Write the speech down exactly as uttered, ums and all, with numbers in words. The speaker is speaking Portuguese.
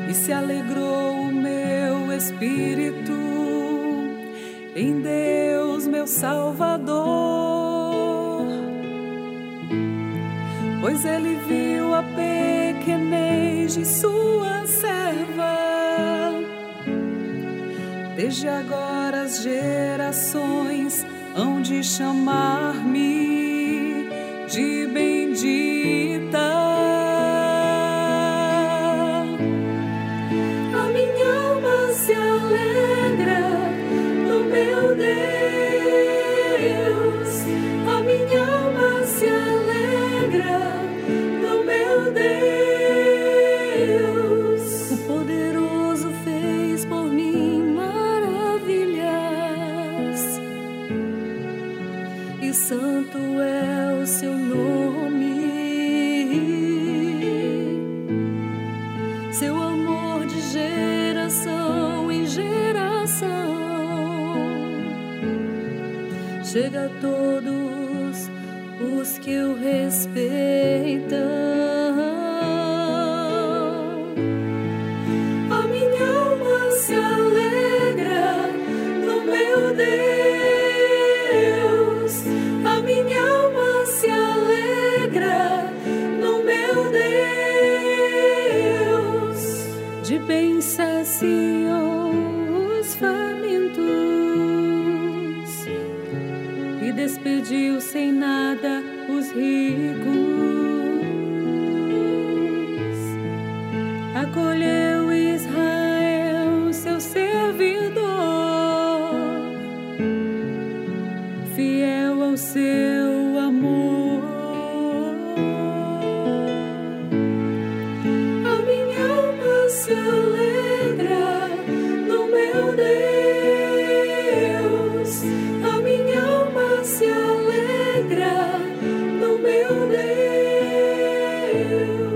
e se alegrou o meu espírito em Deus, meu Salvador, pois ele viu a pequenez de sua serva. Desde agora as gerações hão de chamar-me de bendita. A minha alma se alegra no meu Deus, a minha alma se alegra no meu Deus. O poderoso fez por mim maravilhas, e santo é o seu nome. Seu amor de geração em geração chega a todos os que o respeitam. A minha alma se alegra no meu Deus, a minha alma se alegra no meu Deus. De bem saciou os famintos e despediu sem nada os ricos. Acolheu Israel, seu servidor, fiel ao seu amor. A minha alma se alegra no meu Deus, a minha alma se alegra no meu Deus.